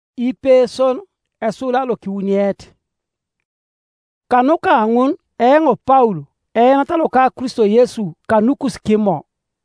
Ipeson esula lo kiwuniet. Kanuka angun engo Paulo enatalo ka Kristo Yesu kanukus kimo.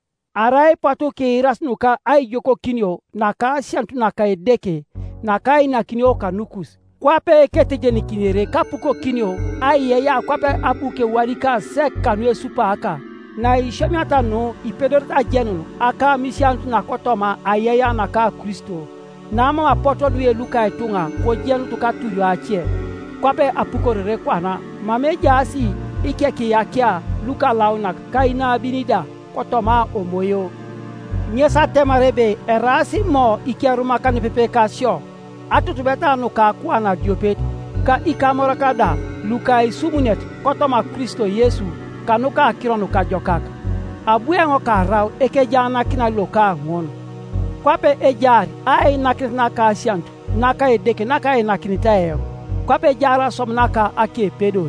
Arai pato ke iras nuka ai joko kinyo naka siantu naka edeke naka ina kinyo kanukus. Kwape kete jeni kinere kapuko kinyo ai ya kwape apuke warika sek kanu Yesu pa aka. Na ishamiata no ipedorta jenu aka misiantu nakotoma ayaya naka Kristo. Nama apoto duye luka etunga ko jenu tuka tuyo achie. Kwape apuko rere kwana mame jasi ike kiyakia luka launa kaina binida kotoma omoyo. Nyesa temarebe erasi mo ike rumakani pepe kasyo. Atutubeta nuka kwana diopet ka ikamora kada luka isumunet kotoma Kristo Yesu kanuka akirono ka jokak. Abuengo ka rau eke jana kina loka ngon. Kwape ejari ai naka asiantu naka edeke naka enakinita eo. Kwape jara somnaka ake pedol.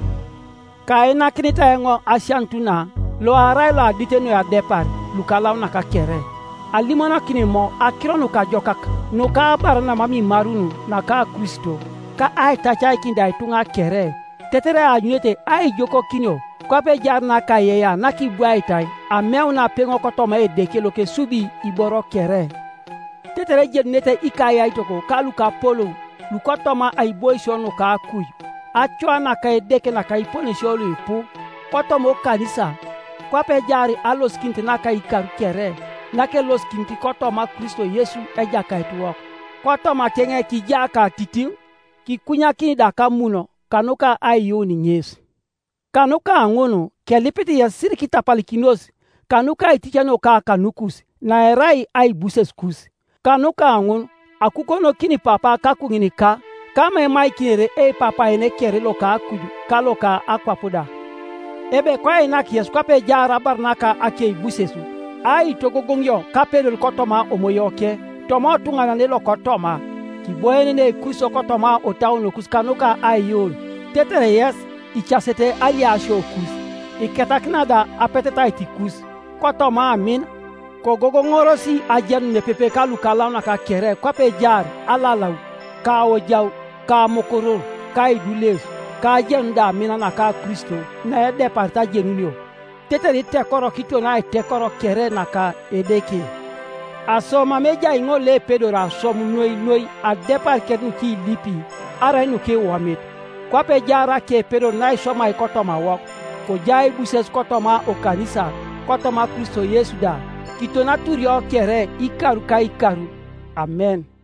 Ka enakinita engo asiantu na lo arai la diteno ya depar luka lau naka kere. Alimona kinimo akirono ka jokak nuka barana mami marunu naka Kristo. Ka ai tachai kinda itunga kere. Tetere anyete ai joko kinyo. Kwape jar naka yeya naki buaitai ameu na pengo kotoma edeke loke subi iboro kere. Tetere jenete ikaya itoko kaluka polo lukotoma ai boishono ka kuy. Achwa naka edeke naka ipone sholo ipu. Kotomo kanisa. Kwape jari alos kinti naka ikaru kere. Nake los kinti kotoma Kristo Yesu eja kaituwok. Kotoma kenge kijaka titiu. Kikunya kinda kamuno kanuka ayoni nyesi. Kanuka angono kelipiti ya siri kitapalikinos kanuka itichano ka kanukus na erai ai buseskus. Kanuka angon akukono kini papa kakungini ka kama mai kinere papa ene kere loka kuju kaloka akwapuda. Ebe kwa ina kies kwape jara barnaka ake busesu. Ai togogongyo kapedol kotoma omoyoke tomo tungana ne lokotoma kiboene ne kuso kotoma otauno kuskanuka ayon. Tetere yes ichasete aliasho kus. Iketaknada apeteta itikus. Kotoma amin. Kogogongorosi ajanu ne pepe kalu kalauna ka kere kwape jar alalau ka ojau ka mokoro ka idules ka ajanu da mina na ka Kristo na ede parta jenunio. Teteri tekoro kito na tekoro kere na ka edeke. Asoma meja ingo le pedora asomu noi adepar kedu ki lipi ara inu ke wamit. Kwape jara ke pedo na isoma ikotoma wok. Ko jai buses kotoma o kanisa kotoma Kristo Yesu da. Kitona turio kere ikaru ka ikaru. Amen.